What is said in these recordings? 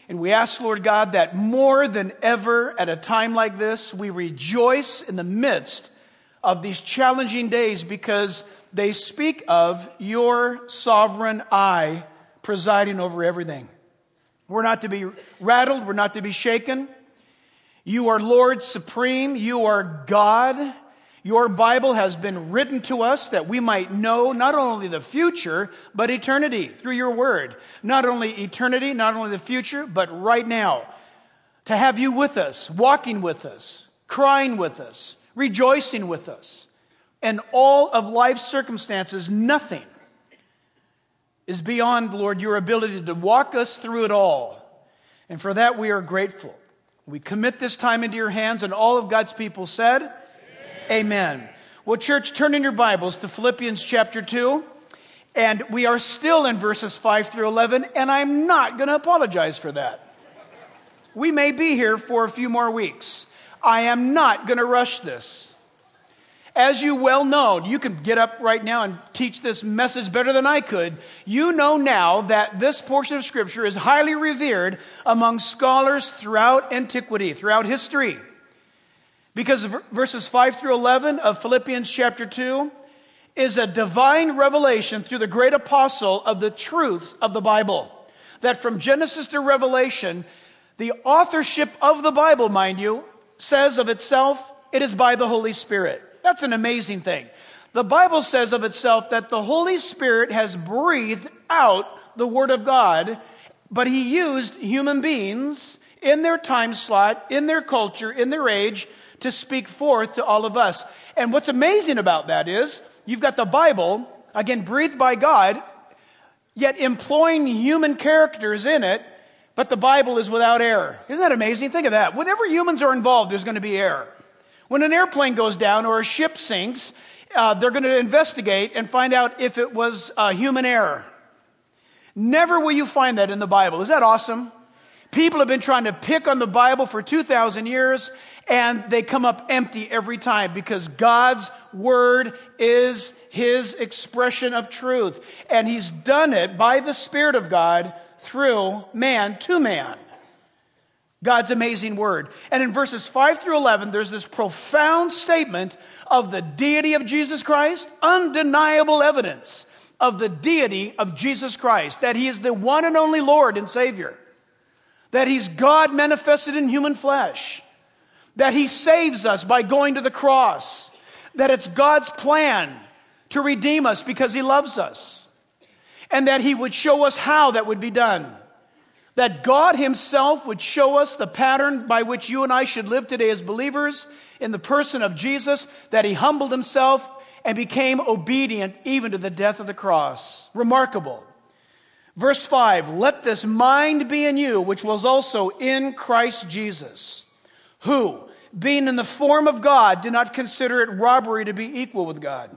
And we ask, Lord God, that more than ever at a time like this, we rejoice in the midst of these challenging days because they speak of your sovereign eye presiding over everything. We're not to be rattled. We're not to be shaken. You are Lord supreme. You are God. Your Bible has been written to us that we might know not only the future, but eternity through your word. Not only eternity, not only the future, but right now. To have you with us, walking with us, crying with us, rejoicing with us. And all of life's circumstances, nothing is beyond, Lord, your ability to walk us through it all. And for that we are grateful. We commit this time into your hands, and all of God's people said, Amen. Well, church, turn in your Bibles to Philippians chapter 2. And we are still in verses 5 through 11, and I'm not going to apologize for that. We may be here for a few more weeks. I am not going to rush this. As you well know, you can get up right now and teach this message better than I could. You know now that this portion of Scripture is highly revered among scholars throughout antiquity, throughout history. Because verses 5 through 11 of Philippians chapter 2 is a divine revelation through the great apostle of the truths of the Bible. That from Genesis to Revelation, the authorship of the Bible, mind you, says of itself, it is by the Holy Spirit. That's an amazing thing. The Bible says of itself that the Holy Spirit has breathed out the Word of God, but He used human beings in their time slot, in their culture, in their age, to speak forth to all of us. And what's amazing about that is, you've got the Bible, again, breathed by God, yet employing human characters in it, but the Bible is without error. Isn't that amazing? Think of that. Whenever humans are involved, there's going to be error. When an airplane goes down or a ship sinks, they're going to investigate and find out if it was human error. Never will you find that in the Bible. Is that awesome? People have been trying to pick on the Bible for 2,000 years, and they come up empty every time because God's Word is His expression of truth. And He's done it by the Spirit of God through man to man. God's amazing Word. And in verses 5 through 11, there's this profound statement of the deity of Jesus Christ, undeniable evidence of the deity of Jesus Christ, that He is the one and only Lord and Savior. That He's God manifested in human flesh. That He saves us by going to the cross. That it's God's plan to redeem us because He loves us. And that He would show us how that would be done. That God Himself would show us the pattern by which you and I should live today as believers in the person of Jesus. That He humbled Himself and became obedient even to the death of the cross. Remarkable. Verse 5, let this mind be in you, which was also in Christ Jesus, who, being in the form of God, did not consider it robbery to be equal with God,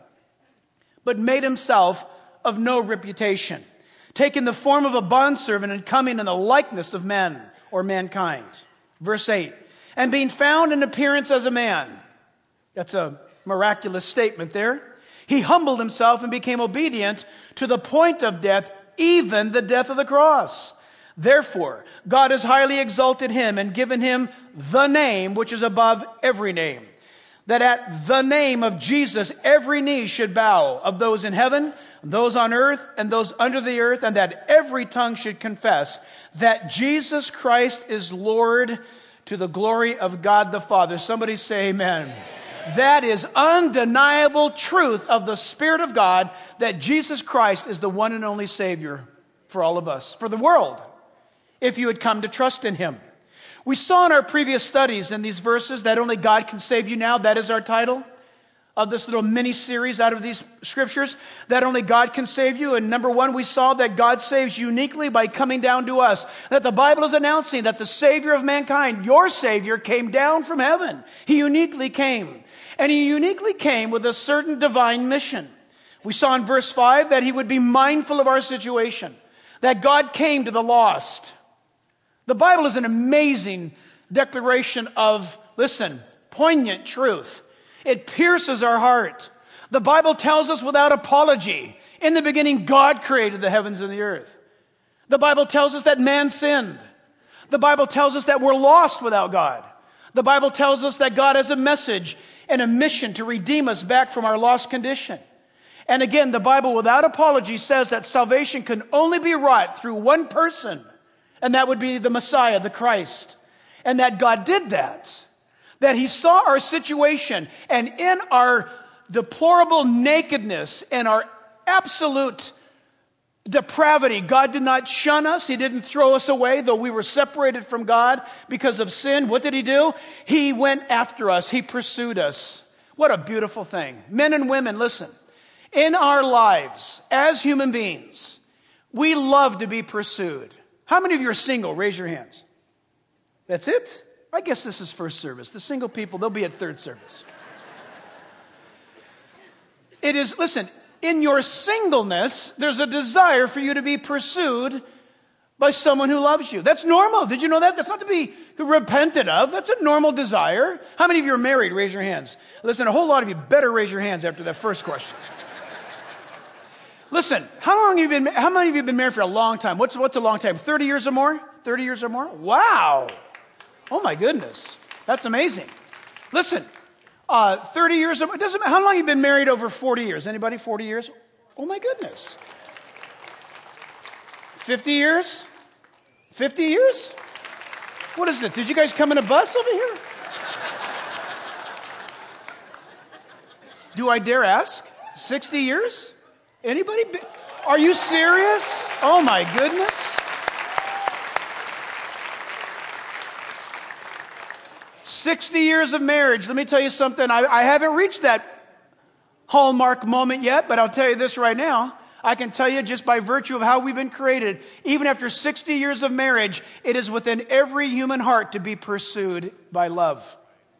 but made Himself of no reputation, taking the form of a bondservant and coming in the likeness of men or mankind. Verse 8, and being found in appearance as a man. That's a miraculous statement there. He humbled Himself and became obedient to the point of death, even the death of the cross. Therefore, God has highly exalted Him and given Him the name which is above every name, that at the name of Jesus every knee should bow, of those in heaven, those on earth, and those under the earth, and that every tongue should confess that Jesus Christ is Lord, to the glory of God the Father. Somebody say amen. That is undeniable truth of the Spirit of God, that Jesus Christ is the one and only Savior for all of us, for the world, if you had come to trust in Him. We saw in our previous studies in these verses that only God can save you now. That is our title of this little mini-series out of these scriptures, that only God can save you. And number one, we saw that God saves uniquely by coming down to us. That the Bible is announcing that the Savior of mankind, your Savior, came down from heaven. He uniquely came. And He uniquely came with a certain divine mission. We saw in verse 5 that He would be mindful of our situation. That God came to the lost. The Bible is an amazing declaration of, listen, poignant truth. It pierces our heart. The Bible tells us without apology, in the beginning God created the heavens and the earth. The Bible tells us that man sinned. The Bible tells us that we're lost without God. The Bible tells us that God has a message and a mission to redeem us back from our lost condition. And again, the Bible without apology says that salvation can only be wrought through one person, and that would be the Messiah, the Christ. And that God did that. That He saw our situation, and in our deplorable nakedness and our absolute depravity, God did not shun us. He didn't throw us away, though we were separated from God because of sin. What did He do? He went after us. He pursued us. What a beautiful thing. Men and women, listen. In our lives, as human beings, we love to be pursued. How many of you are single? Raise your hands. That's it? I guess this is first service. The single people, they'll be at third service. It is, listen, in your singleness, there's a desire for you to be pursued by someone who loves you. That's normal. Did you know that? That's not to be repented of. That's a normal desire. How many of you are married? Raise your hands. Listen, a whole lot of you better raise your hands after that first question. Listen, how many of you have been married for a long time? What's a long time? 30 years or more? 30 years or more? Wow. Oh my goodness. That's amazing. Listen, 30 years, it doesn't matter. How long have you been married? Over 40 years? Anybody 40 years? Oh my goodness. 50 years? 50 years? What is it? Did you guys come in a bus over here? Do I dare ask? 60 years? Anybody? Are you serious? Oh my goodness. 60 years of marriage. Let me tell you something. I haven't reached that hallmark moment yet, but I'll tell you this right now. I can tell you just by virtue of how we've been created, even after 60 years of marriage, it is within every human heart to be pursued by love.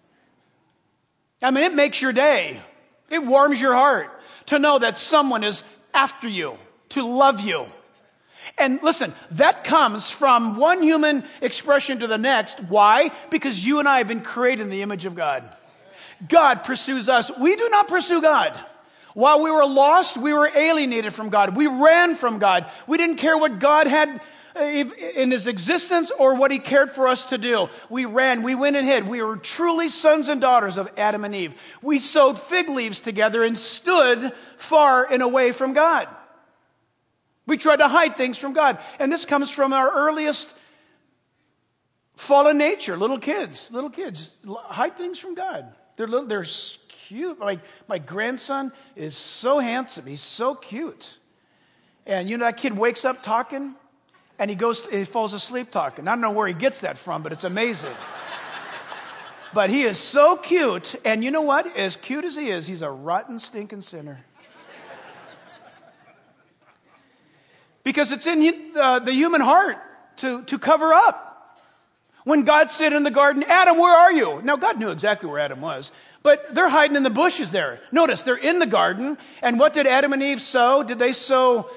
I mean, it makes your day. It warms your heart to know that someone is after you, to love you. And listen, that comes from one human expression to the next. Why? Because you and I have been created in the image of God. God pursues us. We do not pursue God. While we were lost, we were alienated from God. We ran from God. We didn't care what God had in His existence or what He cared for us to do. We ran. We went and hid. We were truly sons and daughters of Adam and Eve. We sewed fig leaves together and stood far and away from God. We tried to hide things from God. And this comes from our earliest fallen nature. Little kids hide things from God. They're cute. Like my grandson is so handsome. He's so cute. And you know, that kid wakes up talking and he falls asleep talking. I don't know where he gets that from, but it's amazing. But he is so cute. And you know what? As cute as he is, he's a rotten, stinking sinner. Because it's in the human heart to cover up. When God said in the garden, Adam, where are you? Now, God knew exactly where Adam was, but they're hiding in the bushes there. Notice, they're in the garden, and what did Adam and Eve sow? Did they sow,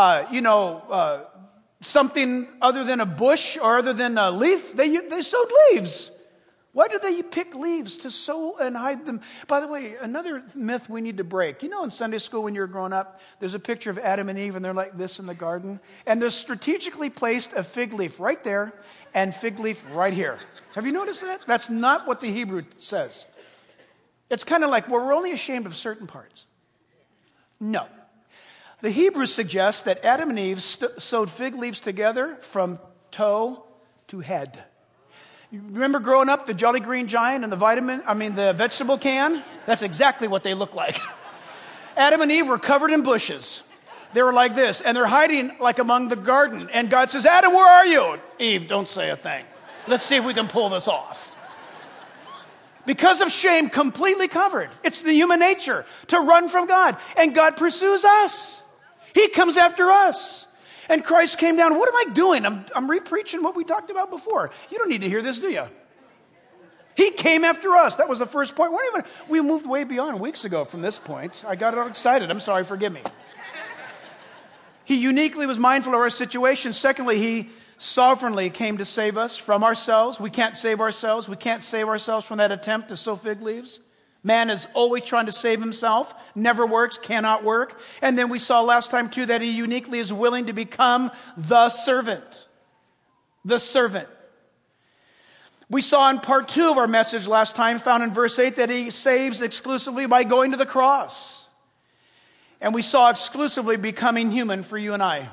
something other than a bush or other than a leaf? They sowed leaves. Why do they pick leaves to sow and hide them? By the way, another myth we need to break. You know, in Sunday school when you were growing up, there's a picture of Adam and Eve, and they're like this in the garden. And there's strategically placed a fig leaf right there and fig leaf right here. Have you noticed that? That's not what the Hebrew says. It's kind of like, well, we're only ashamed of certain parts. No. The Hebrew suggests that Adam and Eve sewed fig leaves together from toe to head. You remember growing up, the Jolly Green Giant and the vegetable can? That's exactly what they look like. Adam and Eve were covered in bushes. They were like this, and they're hiding like among the garden. And God says, Adam, where are you? Eve, don't say a thing. Let's see if we can pull this off. Because of shame, completely covered. It's the human nature to run from God. And God pursues us. He comes after us. And Christ came down. What am I doing? I'm re-preaching what we talked about before. You don't need to hear this, do you? He came after us. That was the first point. We moved way beyond weeks ago from this point. I got all excited. I'm sorry. Forgive me. He uniquely was mindful of our situation. Secondly, He sovereignly came to save us from ourselves. We can't save ourselves. We can't save ourselves from that attempt to sow fig leaves. Man is always trying to save himself. Never works, cannot work. And then we saw last time too that He uniquely is willing to become the servant. The servant. We saw in part 2 of our message last time, found in verse 8, that he saves exclusively by going to the cross. And we saw exclusively becoming human for you and I.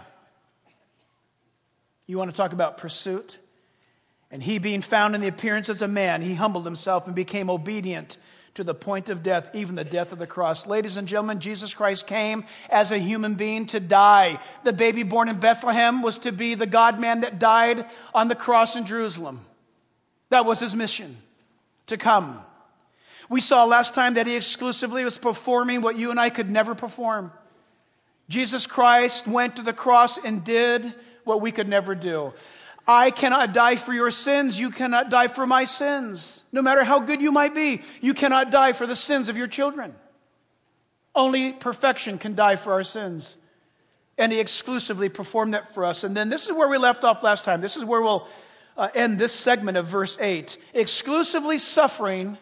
You want to talk about pursuit? And he, being found in the appearance as a man, he humbled himself and became obedient to the point of death, even the death of the cross. Ladies and gentlemen, Jesus Christ came as a human being to die. The baby born in Bethlehem was to be the God-man that died on the cross in Jerusalem. That was his mission, to come. We saw last time that he exclusively was performing what you and I could never perform. Jesus Christ went to the cross and did what we could never do. I cannot die for your sins. You cannot die for my sins. No matter how good you might be, you cannot die for the sins of your children. Only perfection can die for our sins. And he exclusively performed that for us. And then this is where we left off last time. This is where we'll end this segment of verse 8. Exclusively suffering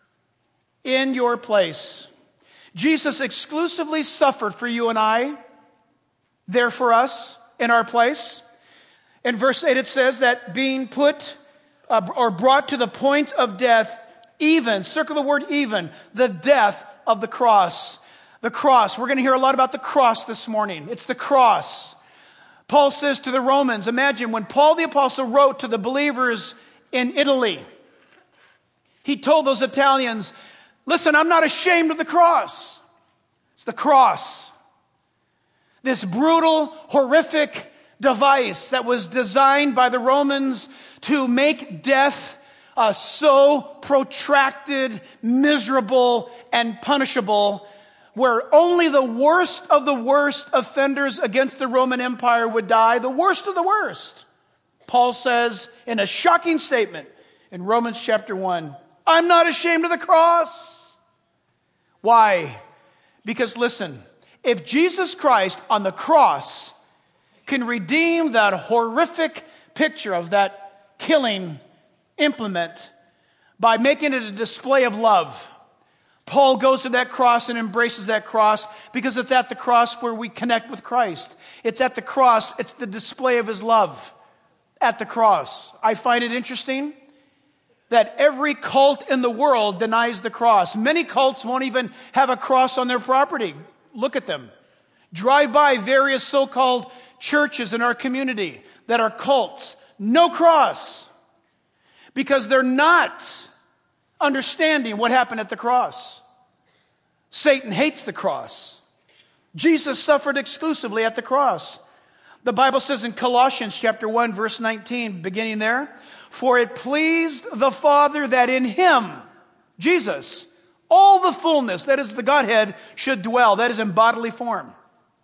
in your place. Jesus exclusively suffered for you and I, there for us, in our place. In verse 8 it says that being put or brought to the point of death, even, circle the word even, the death of the cross. The cross. We're going to hear a lot about the cross this morning. It's the cross. Paul says to the Romans, imagine when Paul the Apostle wrote to the believers in Italy, he told those Italians, listen, I'm not ashamed of the cross. It's the cross. This brutal, horrific device that was designed by the Romans to make death so protracted, miserable, and punishable, where only the worst of the worst offenders against the Roman Empire would die, the worst of the worst. Paul says in a shocking statement in Romans chapter 1, I'm not ashamed of the cross. Why? Because listen, if Jesus Christ on the cross can redeem that horrific picture of that killing implement by making it a display of love, Paul goes to that cross and embraces that cross because it's at the cross where we connect with Christ. It's at the cross. It's the display of his love at the cross. I find it interesting that every cult in the world denies the cross. Many cults won't even have a cross on their property. Look at them. Drive by various so-called churches in our community that are cults. No cross. Because they're not understanding what happened at the cross. Satan hates the cross. Jesus suffered exclusively at the cross. The Bible says in Colossians chapter 1, verse 19, beginning there, for it pleased the Father that in him, Jesus, all the fullness, that is the Godhead, should dwell, that is in bodily form.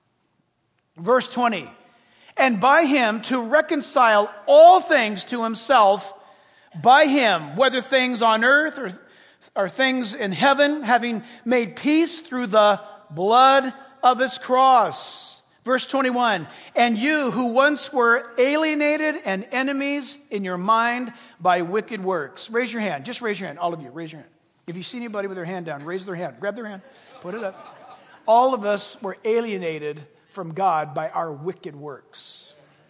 Verse 20, and by him to reconcile all things to himself, by him, whether things on earth or things in heaven, having made peace through the blood of his cross. Verse 21, and you who once were alienated and enemies in your mind by wicked works. Raise your hand. Just raise your hand. All of you, raise your hand. If you see anybody with their hand down, raise their hand. Grab their hand. Put it up. All of us were alienated from God by our wicked works.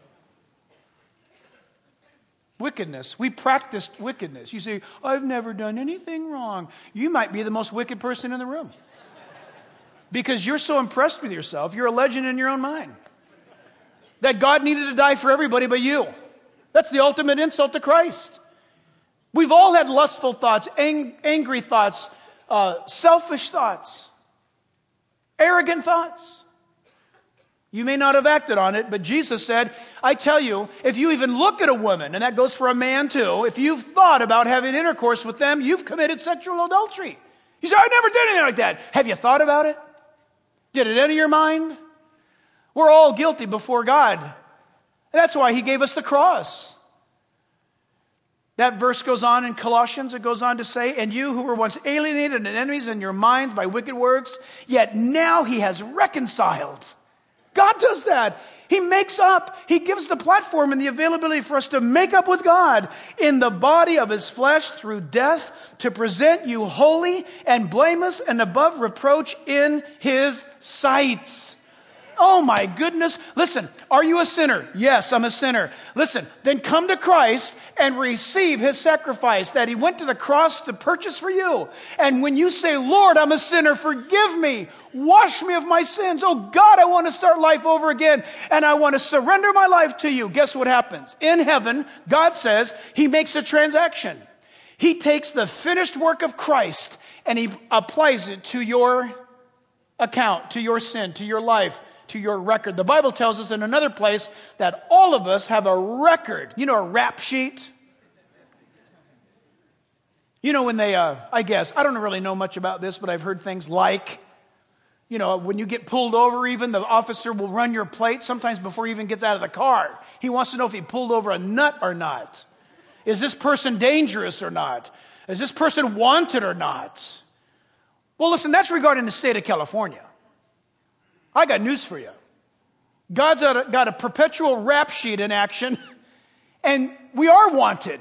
Wickedness. We practiced wickedness. You say, I've never done anything wrong. You might be the most wicked person in the room. Because you're so impressed with yourself, you're a legend in your own mind. That God needed to die for everybody but you. That's the ultimate insult to Christ. We've all had lustful thoughts, angry thoughts, selfish thoughts, arrogant thoughts. You may not have acted on it, but Jesus said, I tell you, if you even look at a woman, and that goes for a man too, if you've thought about having intercourse with them, you've committed sexual adultery. You say, I never did anything like that. Have you thought about it? Did it enter your mind? We're all guilty before God. And that's why he gave us the cross. That verse goes on in Colossians. It goes on to say, and you who were once alienated and enemies in your minds by wicked works, yet now he has reconciled. God does that. He makes up. He gives the platform and the availability for us to make up with God in the body of his flesh through death to present you holy and blameless and above reproach in his sight. Oh my goodness. Listen, are you a sinner? Yes, I'm a sinner. Listen, then come to Christ and receive his sacrifice that he went to the cross to purchase for you. And when you say, Lord, I'm a sinner, forgive me, wash me of my sins. Oh God, I want to start life over again and I want to surrender my life to you. Guess what happens? In heaven, God says he makes a transaction. He takes the finished work of Christ and he applies it to your account, to your sin, to your life, to your record. The Bible tells us in another place that all of us have a record. You know, a rap sheet? You know, when they, I don't really know much about this, but I've heard things like, you know, when you get pulled over even, the officer will run your plate sometimes before he even gets out of the car. He wants to know if he pulled over a nut or not. Is this person dangerous or not? Is this person wanted or not? Well, listen, that's regarding the state of California. I got news for you. God's got a perpetual rap sheet in action, and we are wanted.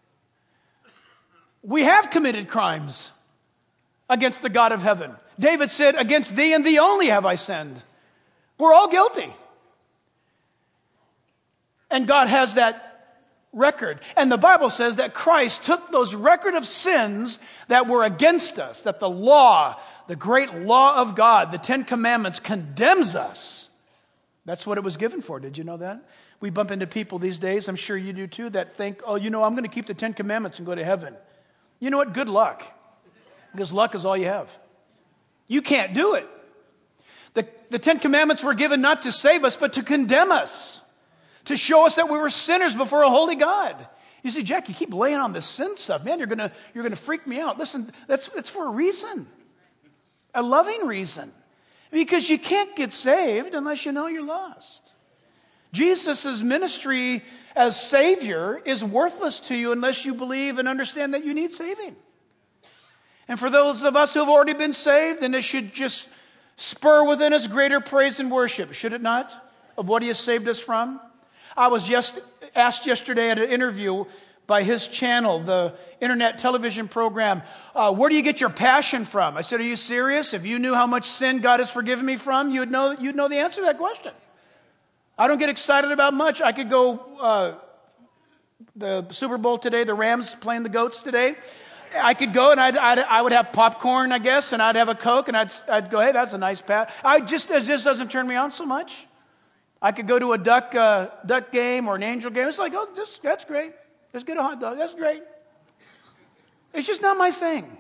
We have committed crimes against the God of heaven. David said, against thee and thee only have I sinned. We're all guilty. And God has that record. And the Bible says that Christ took those record of sins that were against us, that the law, the great law of God, the Ten Commandments, condemns us. That's what it was given for. Did you know that? We bump into people these days, I'm sure you do too, that think, oh, you know, I'm going to keep the Ten Commandments and go to heaven. You know what? Good luck. Because luck is all you have. You can't do it. The Ten Commandments were given not to save us, but to condemn us. To show us that we were sinners before a holy God. You see, Jack, you keep laying on this sin stuff. Man, you're gonna freak me out. Listen, that's for a reason. A loving reason. Because you can't get saved unless you know you're lost. Jesus' ministry as Savior is worthless to you unless you believe and understand that you need saving. And for those of us who have already been saved, then it should just spur within us greater praise and worship, should it not? Of what he has saved us from. I was just asked yesterday at an interview by his channel, the internet television program, where do you get your passion from? I said, are you serious? If you knew how much sin God has forgiven me from, you'd know the answer to that question. I don't get excited about much. I could go the Super Bowl today, the Rams playing the Goats today. I could go and I would have popcorn, I guess, and I'd have a Coke, and I'd go, hey, that's a nice pat. It just doesn't turn me on so much. I could go to a duck game or an angel game. It's like, oh, that's great. Let's get a hot dog. That's great. It's just not my thing.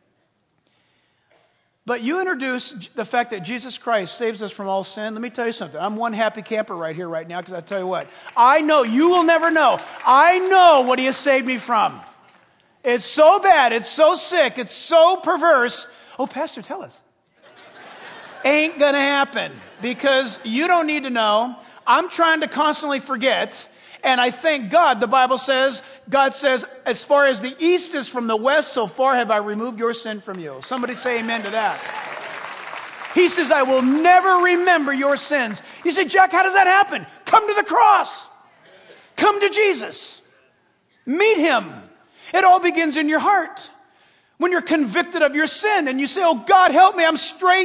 But you introduce the fact that Jesus Christ saves us from all sin. Let me tell you something. I'm one happy camper right here, right now, because I tell you what. I know, you will never know. I know what he has saved me from. It's so bad. It's so sick. It's so perverse. Oh, Pastor, tell us. Ain't going to happen because you don't need to know. I'm trying to constantly forget. And I thank God, the Bible says, God says, as far as the east is from the west, so far have I removed your sin from you. Somebody say amen to that. He says, I will never remember your sins. You say, Jack, how does that happen? Come to the cross. Come to Jesus. Meet him. It all begins in your heart. When you're convicted of your sin and you say, oh God, help me, I'm straight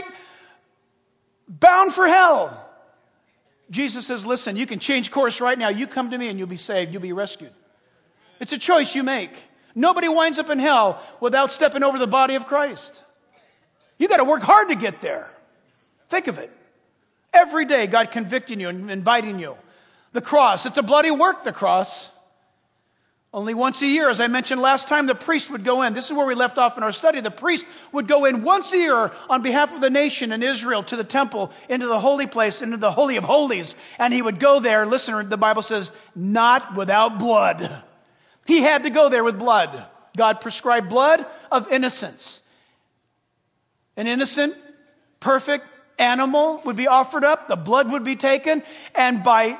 bound for hell. Jesus says, listen, you can change course right now. You come to me and you'll be saved. You'll be rescued. It's a choice you make. Nobody winds up in hell without stepping over the body of Christ. You got to work hard to get there. Think of it. Every day, God convicting you and inviting you. The cross, it's a bloody work, the cross. Only once a year, as I mentioned last time, the priest would go in. This is where we left off in our study. The priest would go in once a year on behalf of the nation in Israel to the temple, into the holy place, into the Holy of Holies. And he would go there, listen, the Bible says, not without blood. He had to go there with blood. God prescribed blood of innocence. An innocent, perfect animal would be offered up. The blood would be taken. And by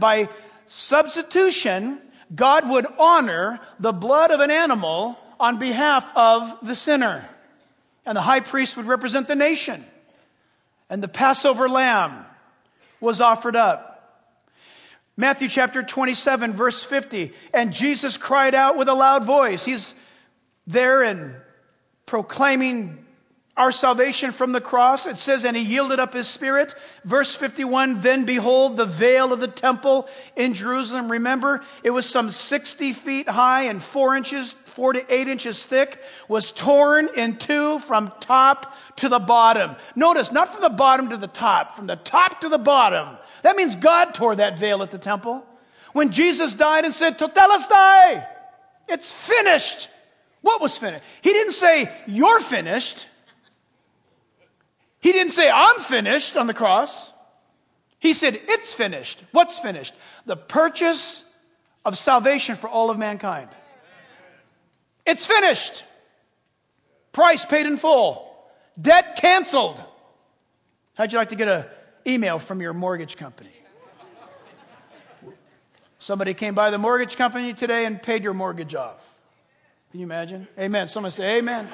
substitution, God would honor the blood of an animal on behalf of the sinner. And the high priest would represent the nation. And the Passover lamb was offered up. Matthew chapter 27, verse 50. And Jesus cried out with a loud voice. He's there and proclaiming our salvation from the cross. It says, and he yielded up his spirit. Verse 51, then behold, the veil of the temple in Jerusalem. Remember, it was some 60 feet high and 4 to 8 inches thick, was torn in two from top to the bottom. Notice, not from the bottom to the top, from the top to the bottom. That means God tore that veil at the temple. When Jesus died and said, Tetelestai, it's finished. What was finished? He didn't say, you're finished. He didn't say, I'm finished on the cross. He said, it's finished. What's finished? The purchase of salvation for all of mankind. It's finished. Price paid in full. Debt canceled. How'd you like to get an email from your mortgage company? Somebody came by the mortgage company today and paid your mortgage off. Can you imagine? Amen. Someone say amen.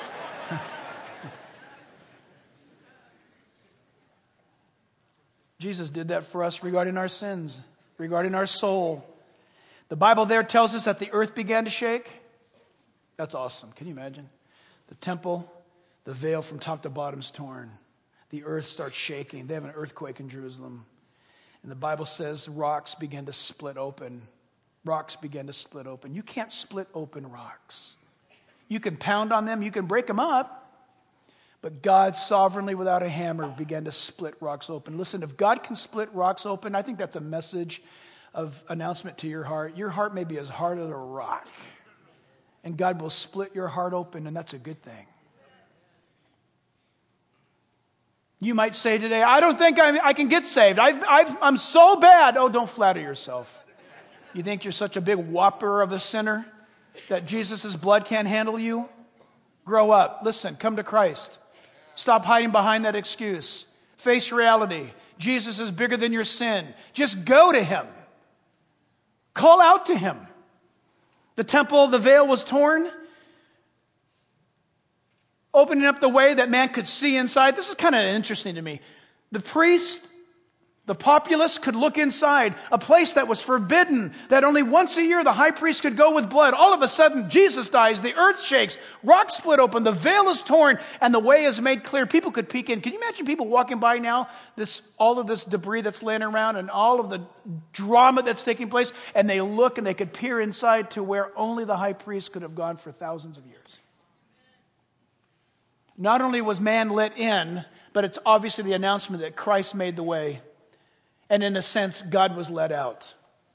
Jesus did that for us regarding our sins, regarding our soul. The Bible there tells us that the earth began to shake. That's awesome. Can you imagine? The temple, the veil from top to bottom is torn. The earth starts shaking. They have an earthquake in Jerusalem. And the Bible says rocks began to split open. Rocks began to split open. You can't split open rocks. You can pound on them. You can break them up. But God sovereignly, without a hammer, began to split rocks open. Listen, if God can split rocks open, I think that's a message of announcement to your heart. Your heart may be as hard as a rock. And God will split your heart open, and that's a good thing. You might say today, I don't think I can get saved. I'm so bad. Oh, don't flatter yourself. You think you're such a big whopper of a sinner that Jesus' blood can't handle you? Grow up. Listen, come to Christ. Stop hiding behind that excuse. Face reality. Jesus is bigger than your sin. Just go to him. Call out to him. The temple, the veil was torn, opening up the way that man could see inside. This is kind of interesting to me. The priest, the populace could look inside, a place that was forbidden, that only once a year the high priest could go with blood. All of a sudden, Jesus dies, the earth shakes, rocks split open, the veil is torn, and the way is made clear. People could peek in. Can you imagine people walking by now, all of this debris that's laying around and all of the drama that's taking place, and they look and they could peer inside to where only the high priest could have gone for thousands of years. Not only was man let in, but it's obviously the announcement that Christ made the way. And in a sense, God was let out.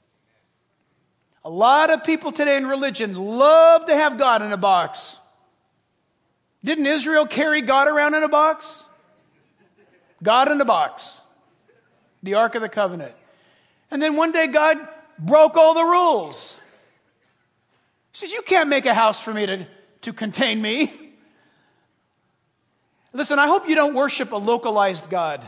A lot of people today in religion love to have God in a box. Didn't Israel carry God around in a box? God in a box. The Ark of the Covenant. And then one day God broke all the rules. He says, you can't make a house for me to contain me. Listen, I hope you don't worship a localized God.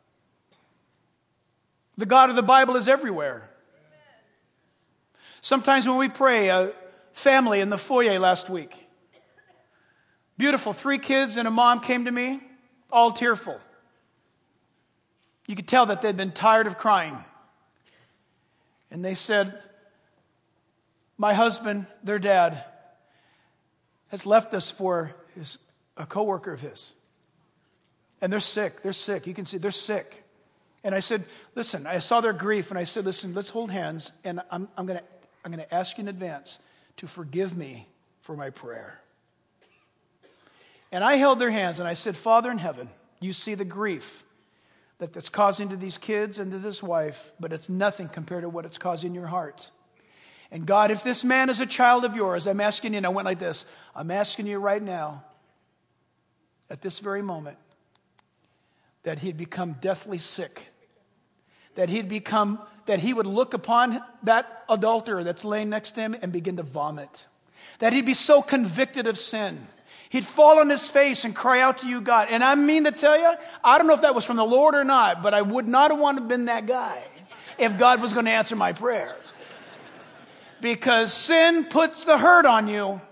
The God of the Bible is everywhere. Sometimes when we pray, a family in the foyer last week, beautiful, 3 kids and a mom came to me, all tearful. You could tell that they'd been tired of crying. And they said, my husband, their dad, has left us for a coworker of his. And they're sick. They're sick. You can see they're sick. And I said, listen, I saw their grief, and I said, listen, let's hold hands, and I'm going to ask you in advance to forgive me for my prayer. And I held their hands, and I said, Father in heaven, you see the grief that's causing to these kids and to this wife, but it's nothing compared to what it's causing your heart. And God, if this man is a child of yours, I'm asking you, and I went like this, I'm asking you right now, at this very moment, that he'd become deathly sick, that he would look upon that adulterer that's laying next to him and begin to vomit, that he'd be so convicted of sin, he'd fall on his face and cry out to you, God. And I mean to tell you, I don't know if that was from the Lord or not, but I would not have wanted to have been that guy if God was going to answer my prayer. Because sin puts the hurt on you.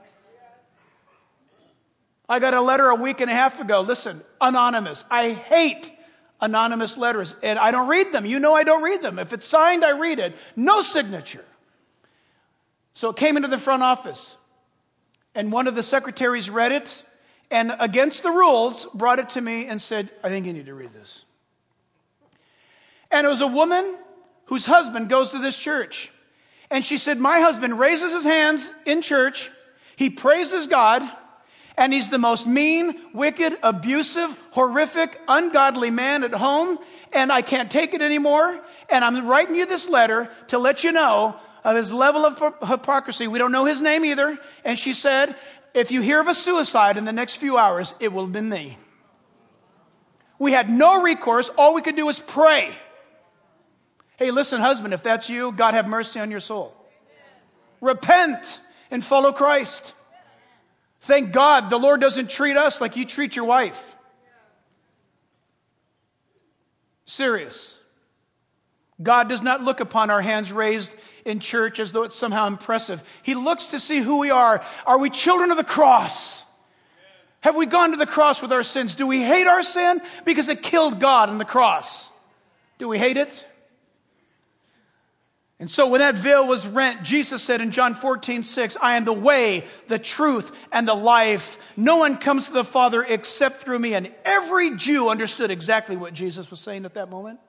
I got a letter a week and a half ago. Listen, anonymous. I hate anonymous letters, and I don't read them. You know I don't read them. If it's signed, I read it. No signature. So it came into the front office, and one of the secretaries read it, and against the rules, brought it to me and said, I think you need to read this. And it was a woman whose husband goes to this church. And she said, my husband raises his hands in church, he praises God, and he's the most mean, wicked, abusive, horrific, ungodly man at home, and I can't take it anymore, and I'm writing you this letter to let you know of his level of hypocrisy. We don't know his name either. And she said, if you hear of a suicide in the next few hours, it will be me. We had no recourse. All we could do was pray. Hey, listen, husband, if that's you, God have mercy on your soul. Repent and follow Christ. Thank God the Lord doesn't treat us like you treat your wife. Serious. God does not look upon our hands raised in church as though it's somehow impressive. He looks to see who we are. Are we children of the cross? Have we gone to the cross with our sins? Do we hate our sin because it killed God on the cross? Do we hate it? And so when that veil was rent, Jesus said in John 14:6, I am the way, the truth, and the life. No one comes to the Father except through me. And every Jew understood exactly what Jesus was saying at that moment.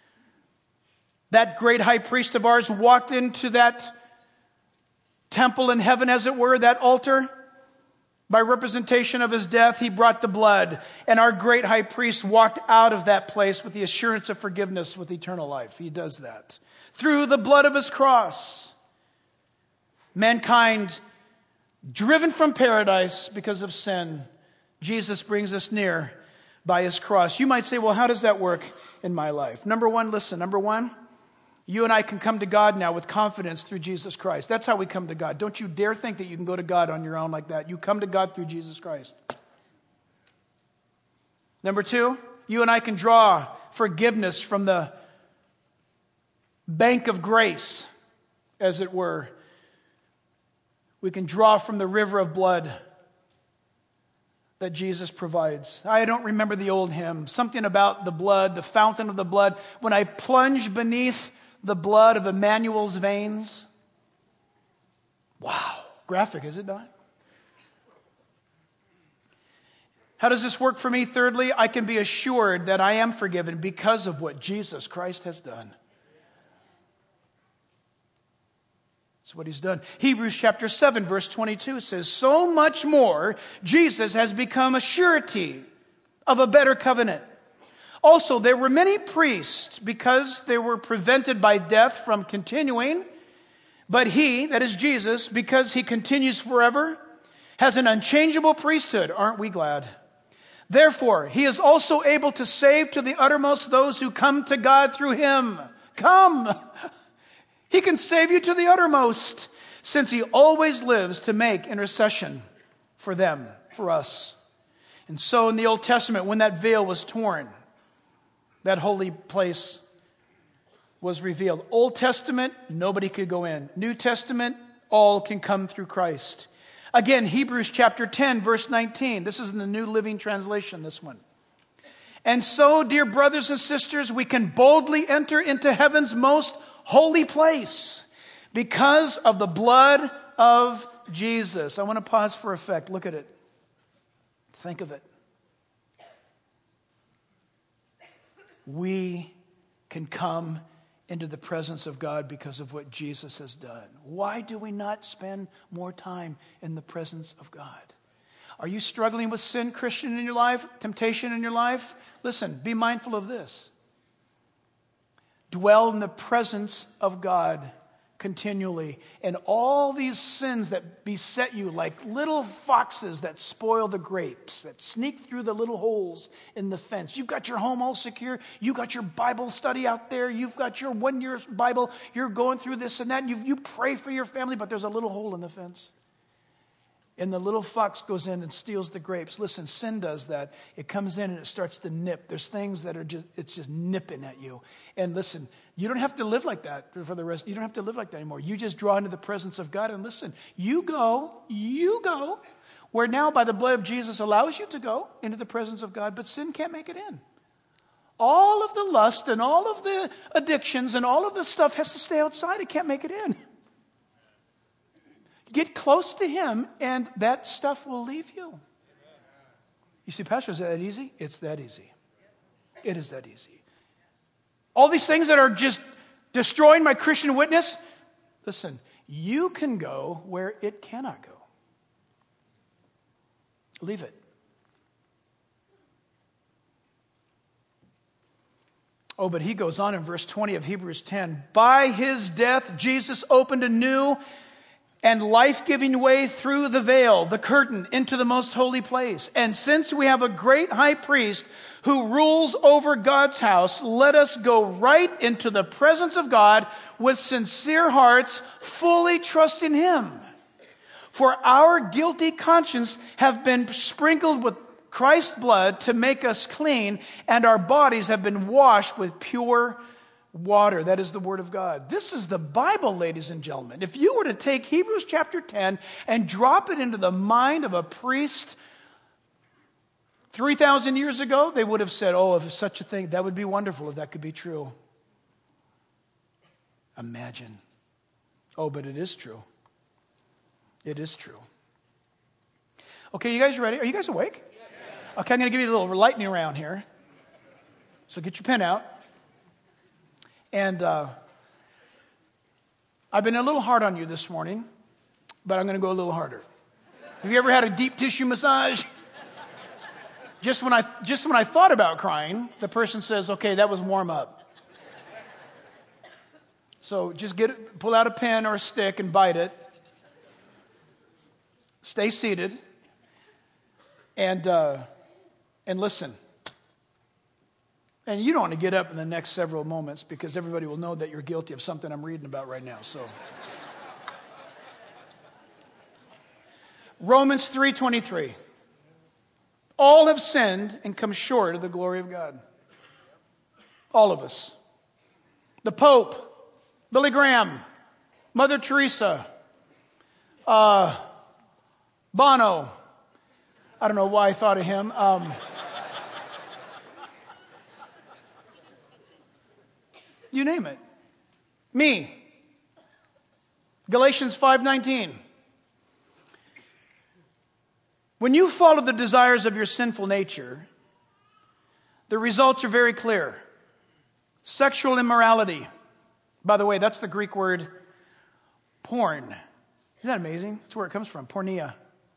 That great high priest of ours walked into that temple in heaven, as it were, that altar. By representation of his death, he brought the blood. And our great high priest walked out of that place with the assurance of forgiveness with eternal life. He does that through the blood of his cross. Mankind, driven from paradise because of sin, Jesus brings us near by his cross. You might say, well, how does that work in my life? Number one, you and I can come to God now with confidence through Jesus Christ. That's how we come to God. Don't you dare think that you can go to God on your own like that. You come to God through Jesus Christ. Number two, you and I can draw forgiveness from the bank of grace, as it were. We can draw from the river of blood that Jesus provides. I don't remember the old hymn. Something about the blood, the fountain of the blood. When I plunge beneath the blood of Emmanuel's veins. Wow. Graphic, is it not? How does this work for me? Thirdly, I can be assured that I am forgiven because of what Jesus Christ has done. That's what he's done. Hebrews chapter 7, verse 22 says, so much more Jesus has become a surety of a better covenant. Also, there were many priests because they were prevented by death from continuing. But he, that is Jesus, because he continues forever, has an unchangeable priesthood. Aren't we glad? Therefore, he is also able to save to the uttermost those who come to God through him. Come! He can save you to the uttermost, since he always lives to make intercession for them, for us. And so in the Old Testament, when that veil was torn, that holy place was revealed. Old Testament, nobody could go in. New Testament, all can come through Christ. Again, Hebrews chapter 10, verse 19. This is in the New Living Translation, this one. And so, dear brothers and sisters, we can boldly enter into heaven's most holy place because of the blood of Jesus. I want to pause for effect. Look at it. Think of it. We can come into the presence of God because of what Jesus has done. Why do we not spend more time in the presence of God? Are you struggling with sin, Christian, in your life? Temptation in your life? Listen, be mindful of this. Dwell in the presence of God continually. And all these sins that beset you like little foxes that spoil the grapes, that sneak through the little holes in the fence. You've got your home all secure. You've got your Bible study out there. You've got your one-year Bible. You're going through this and that. And you pray for your family, but there's a little hole in the fence. And the little fox goes in and steals the grapes. Listen, sin does that. It comes in and it starts to nip. There's things that are it's just nipping at you. And listen, you don't have to live like that for the rest. You don't have to live like that anymore. You just draw into the presence of God and listen. You go, where now by the blood of Jesus allows you to go into the presence of God, but sin can't make it in. All of the lust and all of the addictions and all of the stuff has to stay outside. It can't make it in. Get close to him, and that stuff will leave you. You see, Pastor, is that easy? It's that easy. It is that easy. All these things that are just destroying my Christian witness, listen, you can go where it cannot go. Leave it. Oh, but he goes on in verse 20 of Hebrews 10. By his death, Jesus opened a new and life-giving way through the veil, the curtain, into the most holy place. And since we have a great high priest who rules over God's house, let us go right into the presence of God with sincere hearts, fully trusting him. For our guilty conscience have been sprinkled with Christ's blood to make us clean, and our bodies have been washed with pure water. That is the Word of God. This is the Bible, ladies and gentlemen. If you were to take Hebrews chapter 10 and drop it into the mind of a priest 3,000 years ago, they would have said, oh, if such a thing, that would be wonderful if that could be true. Imagine. Oh, but it is true. It is true. Okay, you guys ready? Are you guys awake? Okay, I'm going to give you a little lightning round here. So get your pen out. And I've been a little hard on you this morning, but I'm going to go a little harder. Have you ever had a deep tissue massage? Just when I thought about crying, the person says, okay, that was warm up. So just pull out a pen or a stick and bite it. Stay seated. And listen. And you don't want to get up in the next several moments because everybody will know that you're guilty of something I'm reading about right now. So, Romans 3:23. All have sinned and come short of the glory of God. All of us. The Pope, Billy Graham, Mother Teresa, Bono. I don't know why I thought of him. You name it. Me. Galatians 5:19. When you follow the desires of your sinful nature, the results are very clear. Sexual immorality. By the way, that's the Greek word porn. Isn't that amazing? That's where it comes from, porneia.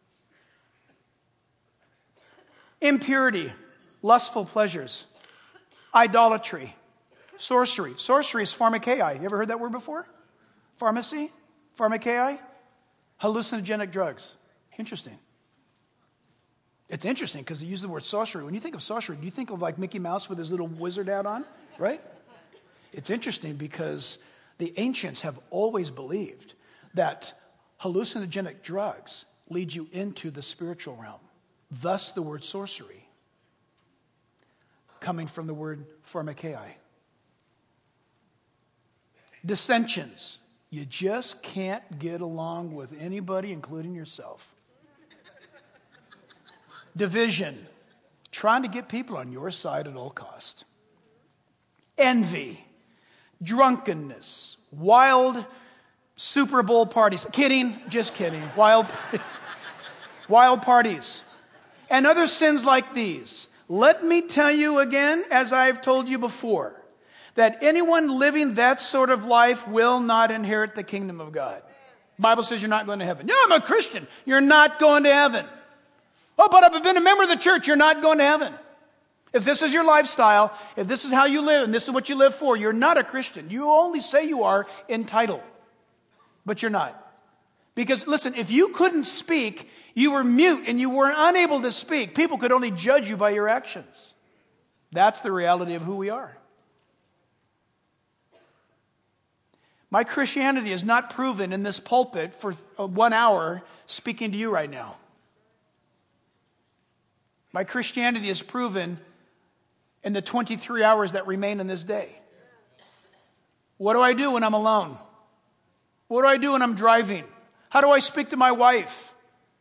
Impurity, lustful pleasures, idolatry, sorcery. Sorcery is pharmakeia. You ever heard that word before? Pharmacy? Pharmakeia? Hallucinogenic drugs. Interesting. It's interesting because they use the word sorcery. When you think of sorcery, do you think of like Mickey Mouse with his little wizard hat on? Right? It's interesting because the ancients have always believed that hallucinogenic drugs lead you into the spiritual realm. Thus the word sorcery, coming from the word pharmakeia. Dissensions. You just can't get along with anybody, including yourself. Division. Trying to get people on your side at all cost. Envy. Drunkenness. Wild Super Bowl parties. Kidding. Just kidding. Wild parties. And other sins like these. Let me tell you again, as I've told you before, that anyone living that sort of life will not inherit the kingdom of God. The Bible says you're not going to heaven. No, I'm a Christian. You're not going to heaven. Oh, but I've been a member of the church. You're not going to heaven. If this is your lifestyle, if this is how you live, and this is what you live for, you're not a Christian. You only say you are in title, but you're not. Because, listen, if you couldn't speak, you were mute and you were unable to speak. People could only judge you by your actions. That's the reality of who we are. My Christianity is not proven in this pulpit for 1 hour speaking to you right now. My Christianity is proven in the 23 hours that remain in this day. What do I do when I'm alone? What do I do when I'm driving? How do I speak to my wife?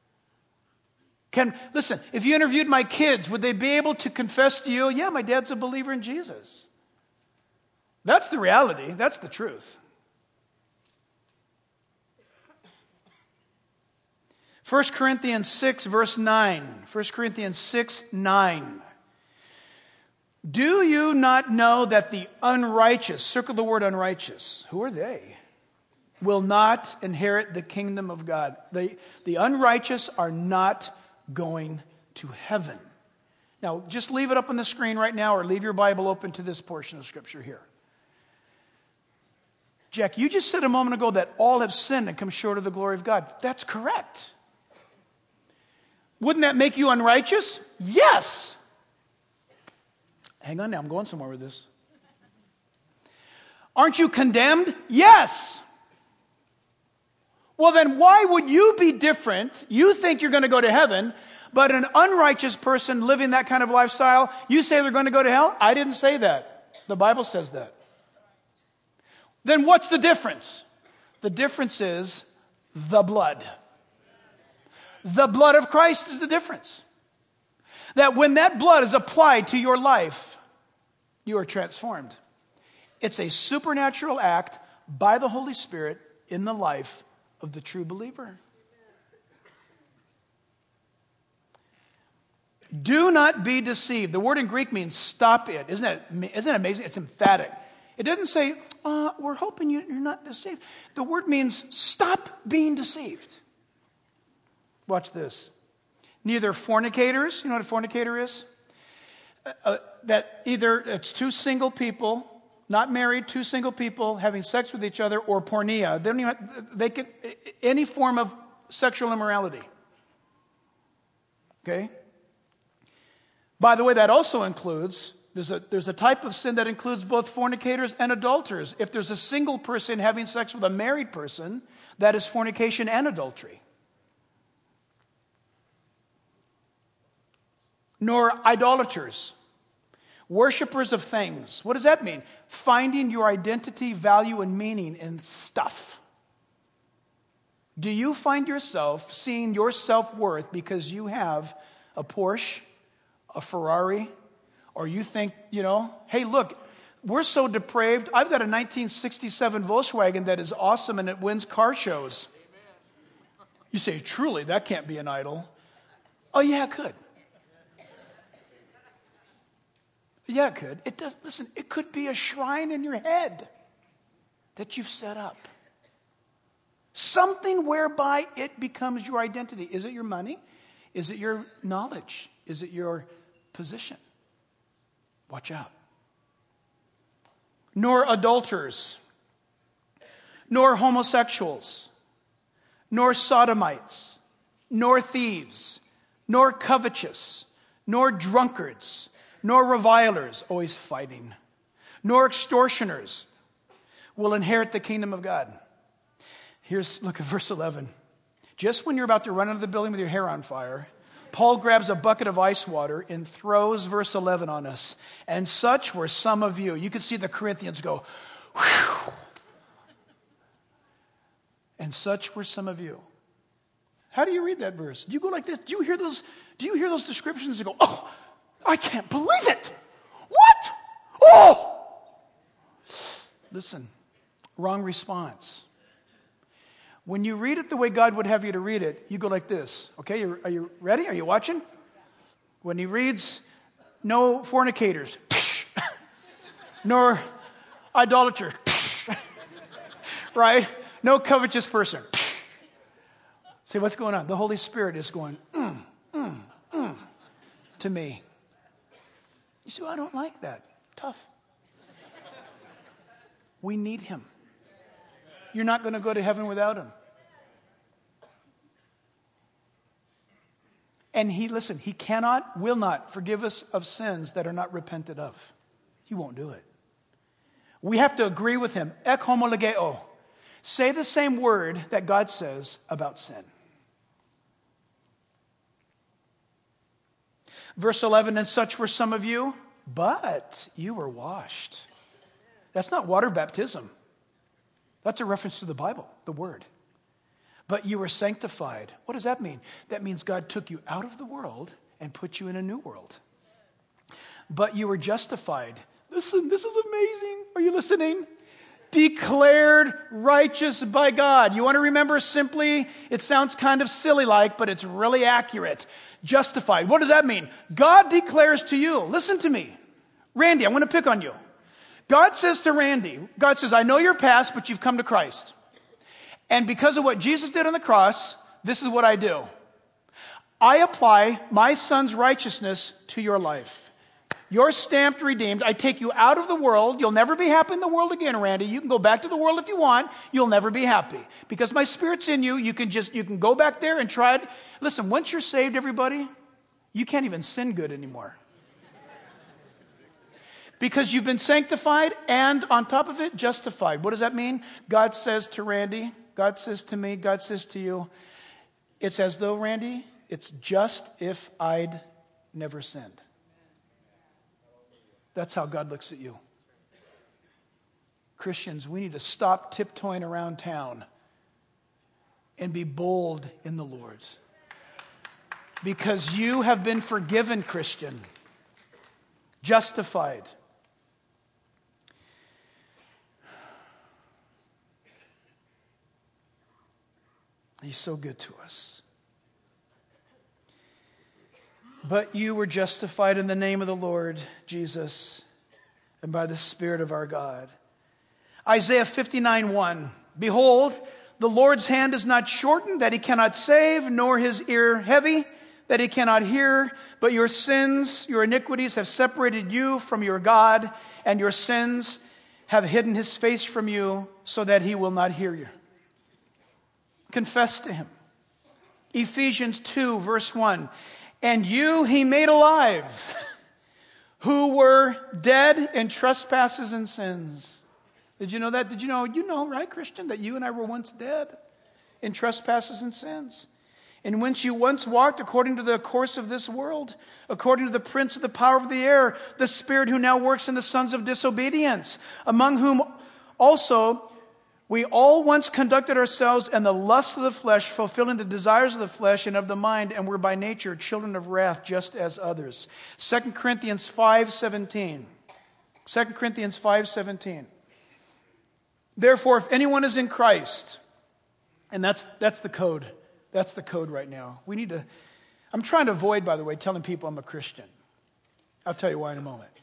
Listen, if you interviewed my kids, would they be able to confess to you, yeah, my dad's a believer in Jesus? That's the reality. That's the truth. 1 Corinthians 6, verse 9. 1 Corinthians 6, 9. Do you not know that the unrighteous, circle the word unrighteous, who are they? Will not inherit the kingdom of God. The unrighteous are not going to heaven. Now, just leave it up on the screen right now or leave your Bible open to this portion of Scripture here. Jack, you just said a moment ago that all have sinned and come short of the glory of God. That's correct. Wouldn't that make you unrighteous? Yes. Hang on now, I'm going somewhere with this. Aren't you condemned? Yes. Well, then why would you be different? You think you're going to go to heaven, but an unrighteous person living that kind of lifestyle, you say they're going to go to hell? I didn't say that. The Bible says that. Then what's the difference? The difference is the blood. The blood of Christ is the difference. That when that blood is applied to your life, you are transformed. It's a supernatural act by the Holy Spirit in the life of the true believer. Do not be deceived. The word in Greek means stop it. Isn't it amazing? It's emphatic. It doesn't say, we're hoping you're not deceived. The word means stop being deceived. Watch this. Neither fornicators, you know what a fornicator is? That either it's two single people, not married, two single people having sex with each other, or porneia. They can any form of sexual immorality. Okay? By the way, that also includes, there's a type of sin that includes both fornicators and adulterers. If there's a single person having sex with a married person, that is fornication and adultery. Nor idolaters, worshipers of things. What does that mean? Finding your identity, value, and meaning in stuff. Do you find yourself seeing your self-worth because you have a Porsche, a Ferrari, or you think, hey, look, we're so depraved. I've got a 1967 Volkswagen that is awesome and it wins car shows. You say, truly, that can't be an idol. Oh, yeah, it could. Yeah, it could. It does. Listen, it could be a shrine in your head that you've set up. Something whereby it becomes your identity. Is it your money? Is it your knowledge? Is it your position? Watch out. Nor adulterers, nor homosexuals, nor sodomites, nor thieves, nor covetous, nor drunkards, nor revilers, always fighting, nor extortioners will inherit the kingdom of God. Look at verse 11. Just when you're about to run into the building with your hair on fire, Paul grabs a bucket of ice water and throws verse 11 on us. And such were some of you. You could see the Corinthians go, whew. And such were some of you. How do you read that verse? Do you go like this? Do you hear those descriptions and go, oh, I can't believe it. What? Oh! Listen, wrong response. When you read it the way God would have you to read it, you go like this. Okay, are you ready? Are you watching? When he reads, no fornicators, nor idolater, right? No covetous person. See what's going on? The Holy Spirit is going, to me. You say, well, I don't like that. Tough. We need him. You're not going to go to heaven without him. And he will not forgive us of sins that are not repented of. He won't do it. We have to agree with him. Ek homologeo. Say the same word that God says about sin. Verse 11, and such were some of you, but you were washed. That's not water baptism. That's a reference to the Bible, the Word. But you were sanctified. What does that mean? That means God took you out of the world and put you in a new world. But you were justified. Listen, this is amazing. Are you listening? declared righteous by God. You want to remember simply? It sounds kind of silly-like, but it's really accurate. Justified. What does that mean? God declares to you, listen to me. Randy, I'm going to pick on you. God says to Randy, God says, I know your past, but you've come to Christ. And because of what Jesus did on the cross, this is what I do. I apply my son's righteousness to your life. You're stamped redeemed. I take you out of the world. You'll never be happy in the world again, Randy. You can go back to the world if you want. You'll never be happy. Because my Spirit's in you, you can go back there and try it. Listen, once you're saved, everybody, you can't even sin good anymore. Because you've been sanctified and on top of it, justified. What does that mean? God says to Randy, God says to me, God says to you, it's as though, Randy, it's just if I'd never sinned. That's how God looks at you. Christians, we need to stop tiptoeing around town and be bold in the Lord. Because you have been forgiven, Christian. Justified. He's so good to us. But you were justified in the name of the Lord Jesus and by the Spirit of our God. Isaiah 59:1. Behold, the Lord's hand is not shortened that he cannot save, nor his ear heavy that he cannot hear. But your sins, your iniquities have separated you from your God, and your sins have hidden his face from you so that he will not hear you. Confess to him. Ephesians 2, verse 1. And you he made alive, who were dead in trespasses and sins. Did you know that? Did you know, right, Christian, that you and I were once dead in trespasses and sins? In which you once walked according to the course of this world, according to the prince of the power of the air, the spirit who now works in the sons of disobedience, among whom also we all once conducted ourselves in the lust of the flesh, fulfilling the desires of the flesh and of the mind, and were by nature children of wrath, just as others. 2 Corinthians 5:17. 2 Corinthians 5:17. Therefore, if anyone is in Christ, and that's the code. That's the code right now. We need to, I'm trying to avoid, by the way, telling people I'm a Christian. I'll tell you why in a moment.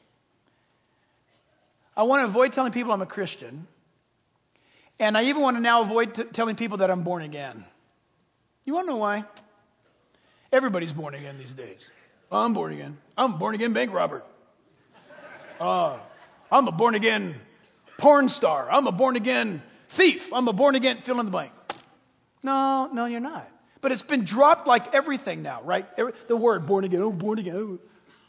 I want to avoid telling people I'm a Christian. And I even want to now avoid telling people that I'm born again. You want to know why? Everybody's born again these days. I'm born again. I'm a born again bank robber. I'm a born again porn star. I'm a born again thief. I'm a born again fill in the blank. No, you're not. But it's been dropped like everything now, right? The word born again. Oh, born again. Oh.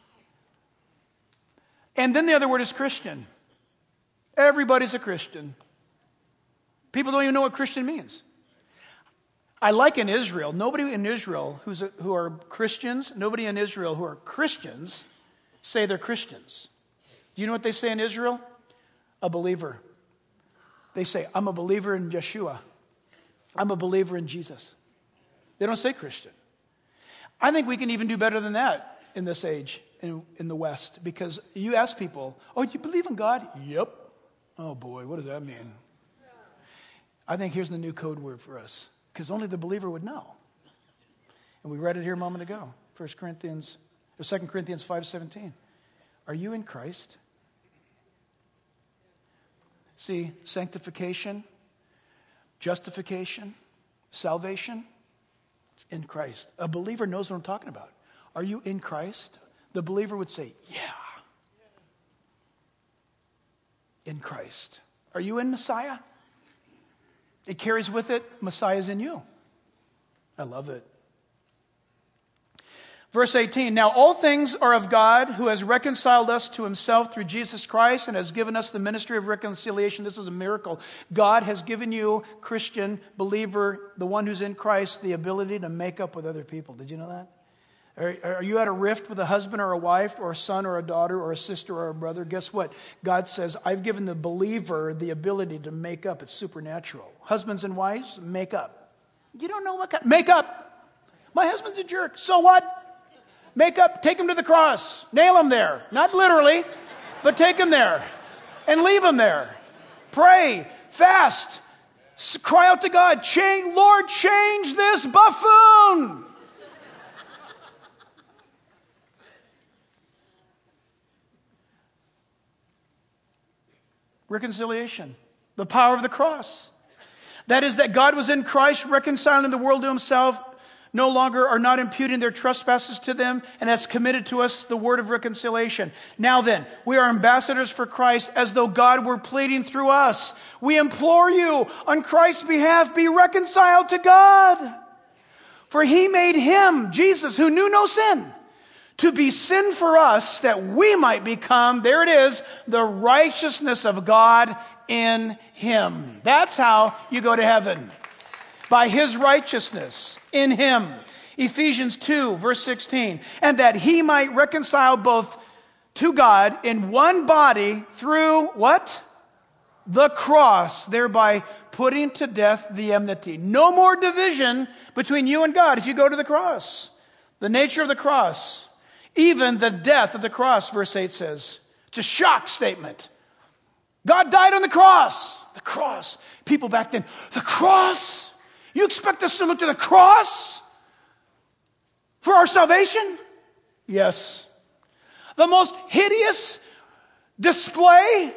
And then the other word is Christian. Everybody's a Christian. People don't even know what Christian means. I like in Israel, nobody in Israel who are Christians, nobody in Israel who are Christians say they're Christians. Do you know what they say in Israel? A believer. They say, I'm a believer in Yeshua. I'm a believer in Jesus. They don't say Christian. I think we can even do better than that in this age in the West, because you ask people, oh, you believe in God? Yep. Oh boy, what does that mean? I think here's the new code word for us, because only the believer would know. And we read it here a moment ago, 2 Corinthians 5:17. Are you in Christ? See, sanctification, justification, salvation, it's in Christ. A believer knows what I'm talking about. Are you in Christ? The believer would say, yeah. In Christ. Are you in Messiah? It carries with it, Messiah's in you. I love it. Verse 18, now all things are of God, who has reconciled us to himself through Jesus Christ and has given us the ministry of reconciliation. This is a miracle. God has given you, Christian, believer, the one who's in Christ, the ability to make up with other people. Did you know that? Are you at a rift with a husband or a wife or a son or a daughter or a sister or a brother? Guess what? God says, I've given the believer the ability to make up. It's supernatural. Husbands and wives, make up. You don't know what kind. Make up. My husband's a jerk. So what? Make up. Take him to the cross. Nail him there. Not literally, but take him there. And leave him there. Pray, fast, cry out to God, Lord, change this buffoon. Reconciliation, the power of the cross. That is that God was in Christ reconciling the world to himself, no longer are not imputing their trespasses to them, and has committed to us the word of reconciliation. Now then, we are ambassadors for Christ, as though God were pleading through us. We implore you, on Christ's behalf, be reconciled to God. For he made him, Jesus, who knew no sin, to be sin for us, that we might become, there it is, the righteousness of God in him. That's how you go to heaven. By his righteousness in him. Ephesians 2, verse 16. And that he might reconcile both to God in one body through what? The cross, thereby putting to death the enmity. No more division between you and God if you go to the cross. The nature of the cross. Even the death of the cross, verse 8 says. It's a shock statement. God died on the cross. The cross. People back then, the cross? You expect us to look to the cross for our salvation? Yes. The most hideous display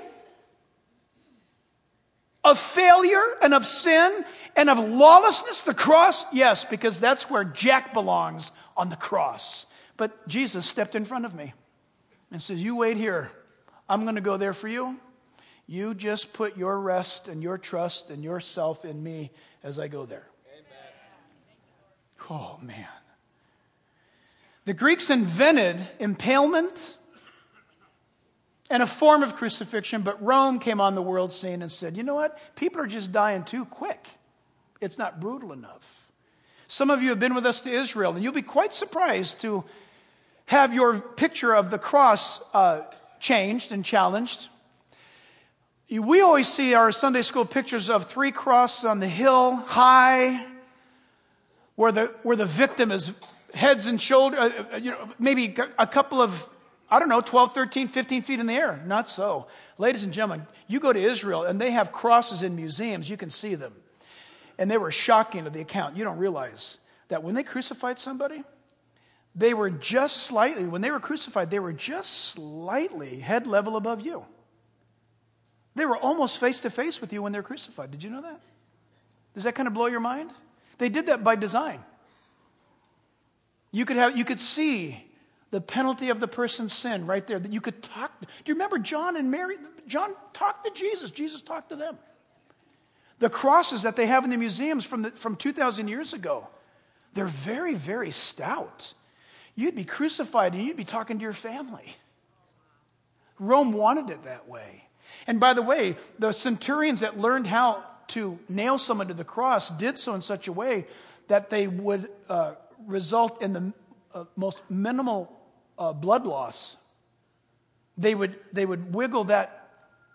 of failure and of sin and of lawlessness, the cross? Yes, because that's where Jack belongs, on the cross. But Jesus stepped in front of me and says, you wait here. I'm going to go there for you. You just put your rest and your trust and yourself in me as I go there. Amen. Oh, man. The Greeks invented impalement and a form of crucifixion, but Rome came on the world scene and said, you know what? People are just dying too quick. It's not brutal enough. Some of you have been with us to Israel, and you'll be quite surprised to have your picture of the cross changed and challenged. We always see our Sunday school pictures of 3 crosses on the hill, high, where the victim is heads and shoulders, maybe a couple of, 12, 13, 15 feet in the air. Not so. Ladies and gentlemen, you go to Israel, and they have crosses in museums. You can see them. And they were shocking to the account. You don't realize that when they crucified somebody, they were just slightly, when they were crucified, they were just slightly head level above you. They were almost face to face with you when they're crucified. Did you know that? Does that kind of blow your mind? They did that by design. You could see the penalty of the person's sin right there. That you could talk. Do you remember John and Mary? John talked to Jesus. Jesus talked to them. The crosses that they have in the museums from 2,000 years ago, they're very, very stout. You'd be crucified and you'd be talking to your family. Rome wanted it that way. And by the way, the centurions that learned how to nail someone to the cross did so in such a way that they would result in the most minimal blood loss. They would wiggle that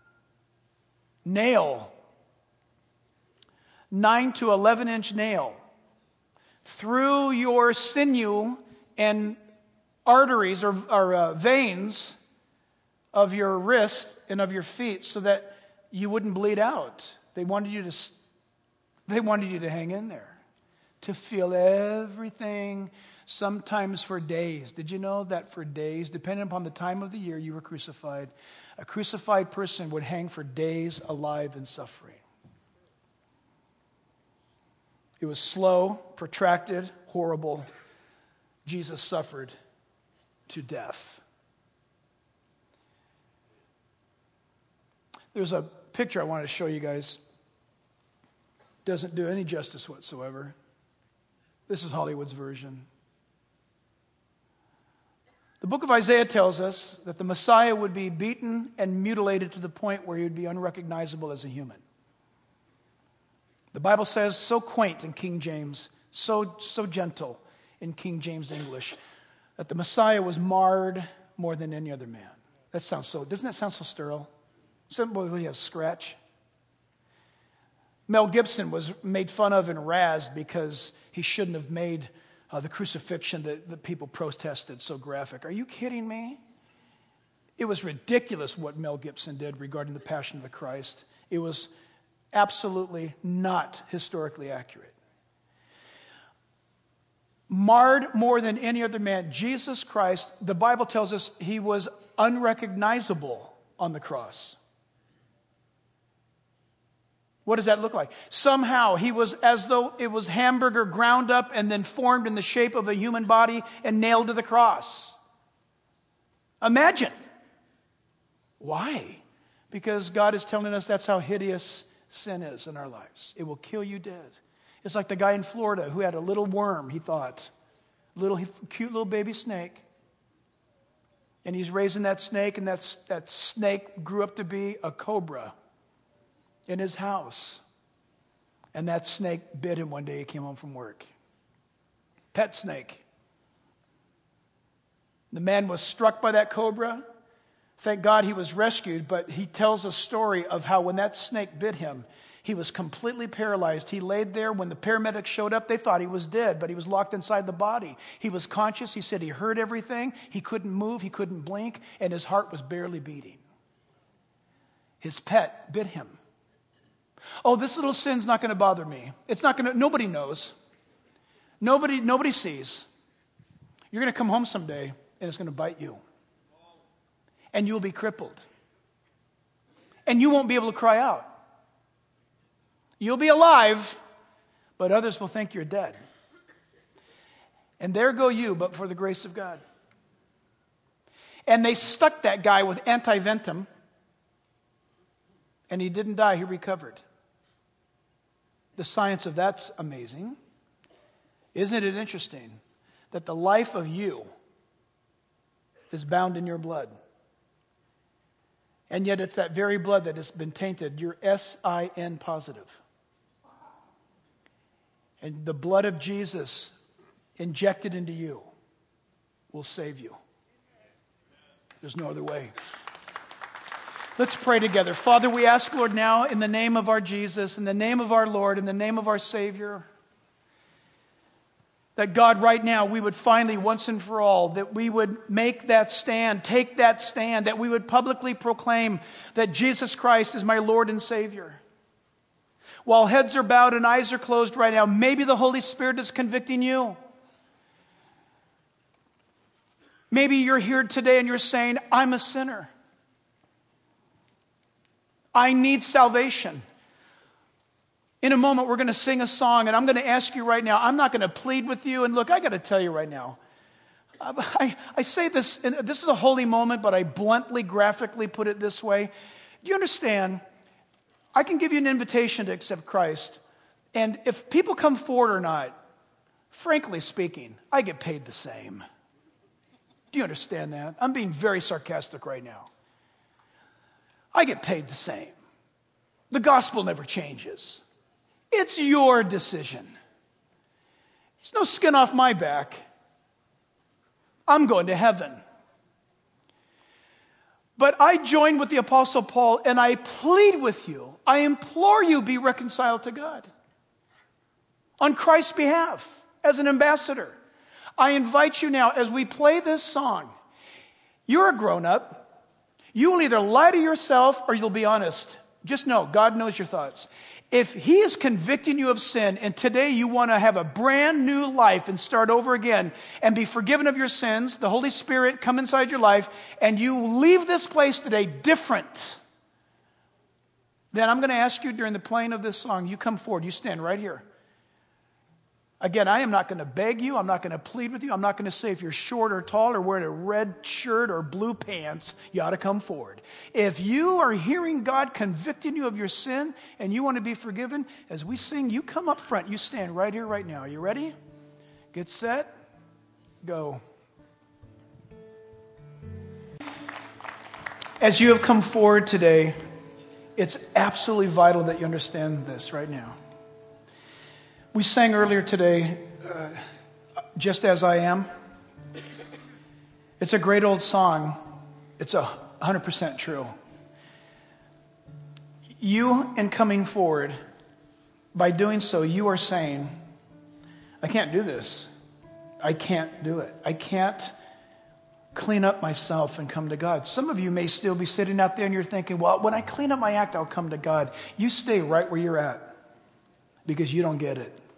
nail, 9 to 11-inch nail, through your sinew and arteries or veins of your wrist and of your feet, so that you wouldn't bleed out. They wanted you to hang in there, to feel everything, sometimes for days. Did you know that for days, depending upon the time of the year you were crucified, a crucified person would hang for days alive in suffering? It was slow, protracted, horrible. Jesus suffered to death. There's a picture I wanted to show you guys. Doesn't do any justice whatsoever. This is Hollywood's version. The book of Isaiah tells us that the Messiah would be beaten and mutilated to the point where he would be unrecognizable as a human. The Bible says, so quaint in King James, so gentle in King James English, that the Messiah was marred more than any other man. Doesn't that sound so sterile? Somebody have scratch. Mel Gibson was made fun of and razzed because he shouldn't have made the crucifixion that the people protested so graphic. Are you kidding me? It was ridiculous what Mel Gibson did regarding the Passion of the Christ. It was absolutely not historically accurate. Marred more than any other man, Jesus Christ, the Bible tells us he was unrecognizable on the cross. What does that look like? Somehow he was as though it was hamburger ground up and then formed in the shape of a human body and nailed to the cross. Imagine. Why? Because God is telling us that's how hideous sin is in our lives. It will kill you dead. It's like the guy in Florida who had a little worm, he thought. Cute little baby snake. And he's raising that snake, and that snake grew up to be a cobra in his house. And that snake bit him one day he came home from work. Pet snake. The man was struck by that cobra. Thank God he was rescued, but he tells a story of how when that snake bit him, he was completely paralyzed. He laid there. When the paramedics showed up, they thought he was dead, but he was locked inside the body. He was conscious. He said he heard everything. He couldn't move. He couldn't blink, and his heart was barely beating. His pet bit him. Oh, this little sin's not going to bother me. It's not going to, nobody knows. Nobody sees. You're going to come home someday, and it's going to bite you. And you'll be crippled. And you won't be able to cry out. You'll be alive, but others will think you're dead. And there go you, but for the grace of God. And they stuck that guy with antivenom, and he didn't die, he recovered. The science of that's amazing. Isn't it interesting that the life of you is bound in your blood? And yet it's that very blood that has been tainted. You're SIN positive. And the blood of Jesus injected into you will save you. There's no other way. Let's pray together. Father, we ask, Lord, now in the name of our Jesus, in the name of our Lord, in the name of our Savior, that God, right now, we would finally, once and for all, that we would make that stand, take that stand, that we would publicly proclaim that Jesus Christ is my Lord and Savior. While heads are bowed and eyes are closed right now, maybe the Holy Spirit is convicting you. Maybe you're here today and you're saying, I'm a sinner. I need salvation. In a moment, we're going to sing a song, and I'm going to ask you right now, I'm not going to plead with you. And look, I got to tell you right now, I say this, and this is a holy moment, but I bluntly, graphically put it this way. Do you understand? I can give you an invitation to accept Christ, and if people come forward or not, frankly speaking, I get paid the same. Do you understand that? I'm being very sarcastic right now. I get paid the same. The gospel never changes. It's your decision. There's no skin off my back. I'm going to heaven. But I join with the Apostle Paul and I plead with you, I implore you be reconciled to God. On Christ's behalf, as an ambassador. I invite you now, as we play this song, you're a grown-up. You will either lie to yourself or you'll be honest. Just know, God knows your thoughts. If He is convicting you of sin and today you want to have a brand new life and start over again and be forgiven of your sins, the Holy Spirit come inside your life and you leave this place today different, then I'm going to ask you during the playing of this song, you come forward, you stand right here. Again, I am not going to beg you. I'm not going to plead with you. I'm not going to say if you're short or tall or wearing a red shirt or blue pants, you ought to come forward. If you are hearing God convicting you of your sin and you want to be forgiven, as we sing, you come up front. You stand right here, right now. Are you ready? Get set. Go. As you have come forward today, it's absolutely vital that you understand this right now. We sang earlier today, Just As I Am. It's a great old song. It's 100% true. You, in coming forward, by doing so, you are saying, I can't do this. I can't do it. I can't clean up myself and come to God. Some of you may still be sitting out there and you're thinking, well, when I clean up my act, I'll come to God. You stay right where you're at because you don't get it.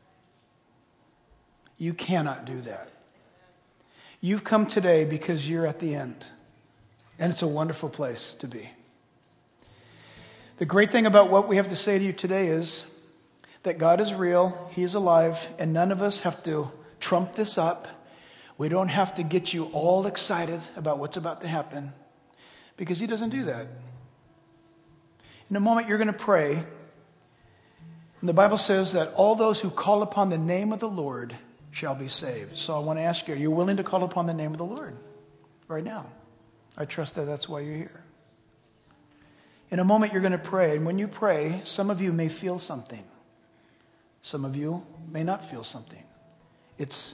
You cannot do that. You've come today because you're at the end. And it's a wonderful place to be. The great thing about what we have to say to you today is that God is real, He is alive, and none of us have to trump this up. We don't have to get you all excited about what's about to happen because He doesn't do that. In a moment, you're going to pray. And the Bible says that all those who call upon the name of the Lord shall be saved. So I want to ask you, are you willing to call upon the name of the Lord right now? I trust that that's why you're here. In a moment, you're going to pray. And when you pray, some of you may feel something. Some of you may not feel something. It's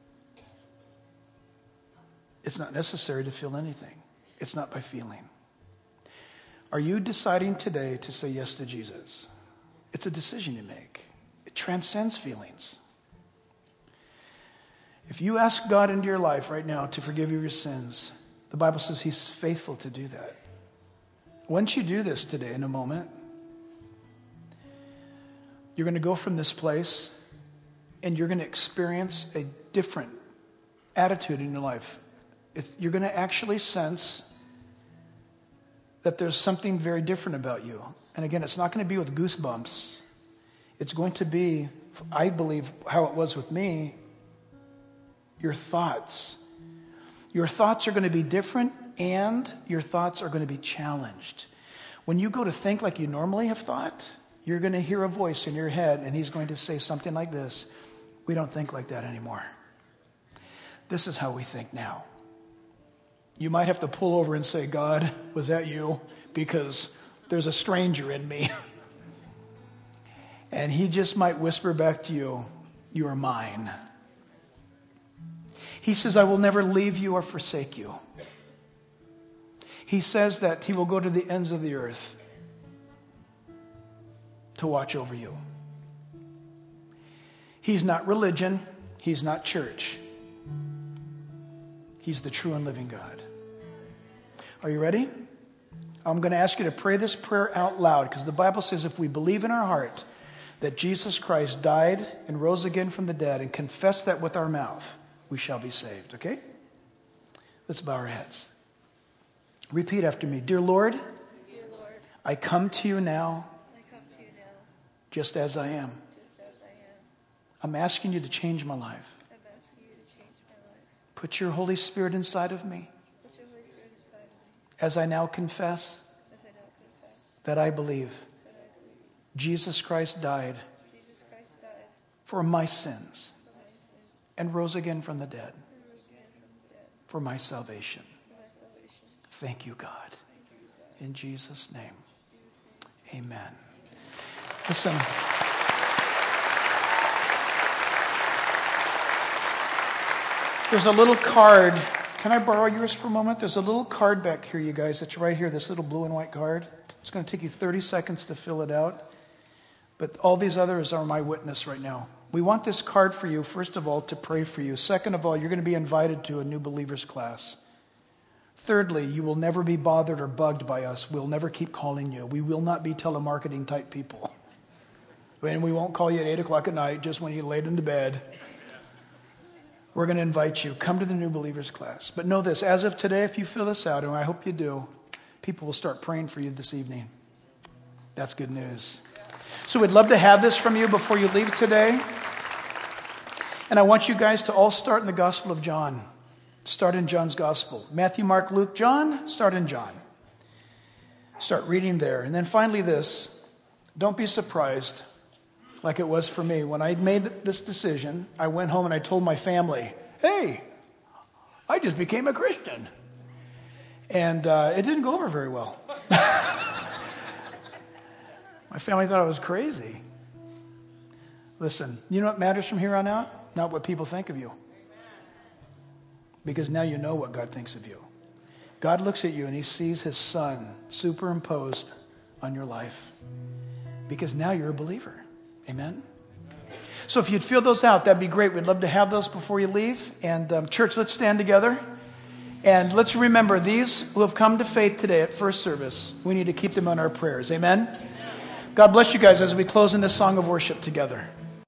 not necessary to feel anything. It's not by feeling. Are you deciding today to say yes to Jesus? It's a decision you make. It transcends feelings. If you ask God into your life right now to forgive you your sins, the Bible says He's faithful to do that. Once you do this today in a moment, you're going to go from this place and you're going to experience a different attitude in your life. You're going to actually sense that there's something very different about you. And again, it's not going to be with goosebumps. It's going to be, I believe, how it was with me, your thoughts. Your thoughts are going to be different and your thoughts are going to be challenged. When you go to think like you normally have thought, you're going to hear a voice in your head and he's going to say something like this: we don't think like that anymore. This is how we think now. You might have to pull over and say, God, was that you? Because there's a stranger in me. And he just might whisper back to you, you are mine. He says, I will never leave you or forsake you. He says that he will go to the ends of the earth to watch over you. He's not religion. He's not church. He's the true and living God. Are you ready? I'm going to ask you to pray this prayer out loud because the Bible says if we believe in our heart that Jesus Christ died and rose again from the dead and confess that with our mouth, we shall be saved, okay? Let's bow our heads. Repeat after me. Dear Lord, I come to you now, just as I am. I'm asking you to change my life. Put your Holy Spirit inside of me. As I now confess that I believe Jesus Christ died for my sins and rose again from the dead for my salvation. Thank you, God. In Jesus' name, amen. Listen. There's a little card. Can I borrow yours for a moment? There's a little card back here, you guys. It's right here, this little blue and white card. It's going to take you 30 seconds to fill it out. But all these others are my witness right now. We want this card for you, first of all, to pray for you. Second of all, you're going to be invited to a new believers class. Thirdly, you will never be bothered or bugged by us. We'll never keep calling you. We will not be telemarketing type people. And we won't call you at 8 o'clock at night just when you're laid into bed. We're going to invite you. Come to the new believers class. But know this, as of today, if you fill this out, and I hope you do, people will start praying for you this evening. That's good news. So we'd love to have this from you before you leave today. And I want you guys to all start in the Gospel of John. Start in John's Gospel. Matthew, Mark, Luke, John, start in John. Start reading there. And then finally this, don't be surprised like it was for me. When I made this decision, I went home and I told my family, hey, I just became a Christian. And it didn't go over very well. My family thought I was crazy. Listen, you know what matters from here on out? Not what people think of you. Because now you know what God thinks of you. God looks at you and he sees his son superimposed on your life. Because now you're a believer. Amen? So if you'd fill those out, that'd be great. We'd love to have those before you leave. And church, let's stand together. And let's remember, these who have come to faith today at first service, we need to keep them in our prayers. Amen? God bless you guys as we close in this song of worship together.